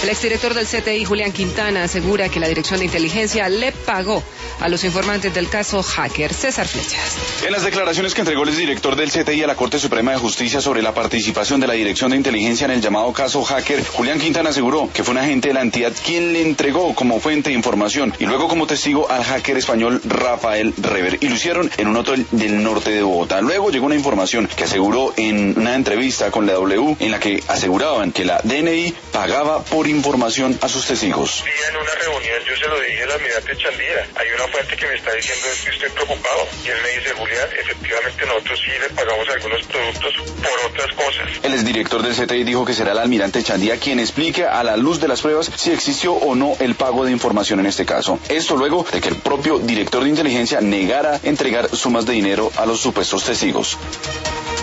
El exdirector del CTI, Julián Quintana, asegura que la Dirección de Inteligencia le pagó a los informantes del caso Hacker. César Flechas. En las declaraciones que entregó el exdirector del CTI a la Corte Suprema de Justicia sobre la participación de la Dirección de Inteligencia en el llamado caso Hacker, Julián Quintana aseguró que fue un agente de la entidad quien le entregó como fuente de información y luego como testigo al hacker español Rafael Rever, y lo hicieron en un hotel del norte de Bogotá. Luego llegó una información que aseguró en una entrevista con la W, en la que aseguraban que la DNI pagaba por información a sus testigos. En una reunión yo se lo dije al almirante Chandía, hay una fuente que me está diciendo que estoy preocupado, y él me dice: Julián, efectivamente nosotros sí le pagamos algunos productos por otras cosas. El exdirector del CTI dijo que será el almirante Chandía quien explique a la luz de las pruebas si existió o no el pago de información en este caso. Esto luego de que el propio director de inteligencia negara entregar sumas de dinero a los supuestos testigos.